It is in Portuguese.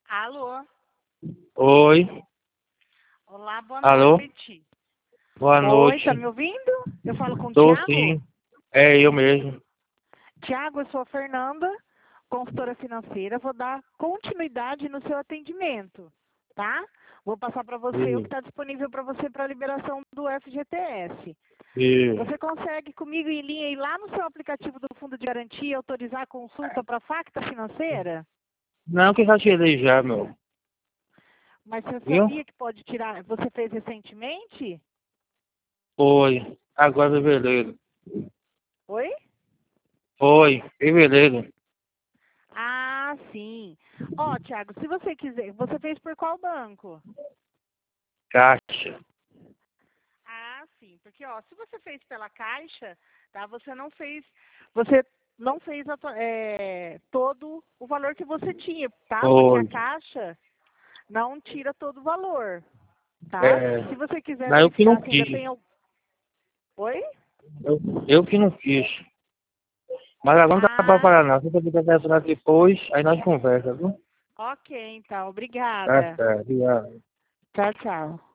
Alô? Oi, Olá, boa alô, noite. boa Oi, noite. tá me ouvindo? Eu falo com o Tô Thiago? sim, é eu mesmo. Thiago, eu sou a Fernanda, consultora financeira. Vou dar continuidade no seu atendimento, tá? Vou passar para você o que Sim, está disponível para você para a liberação do FGTS. sim. Você consegue comigo em linha ir lá no seu aplicativo do Fundo de Garantia autorizar a consulta para a Facta Financeira? Não, que já tirei já, meu. Mas você Viu? sabia que pode tirar? Você fez recentemente? Foi, agora é fevereiro. Oi? Foi, fevereiro. Ah, sim. Ó, Thiago, se você quiser, você fez por qual banco? Caixa. Ah, sim, porque ó, se você fez pela Caixa, tá? Você não fez todo o valor que você tinha, tá? Porque a Foi. Caixa não tira todo o valor, tá? É, Se você quiser mas eu que não verificar se ainda quis. tem algum. Oi? Eu que não quis. Mas agora não dá pra Ah, parar não. Se você quiser telefonar depois, aí nós conversamos, viu? ok, então, Tá obrigada. certo, obrigado. Tchau, tchau.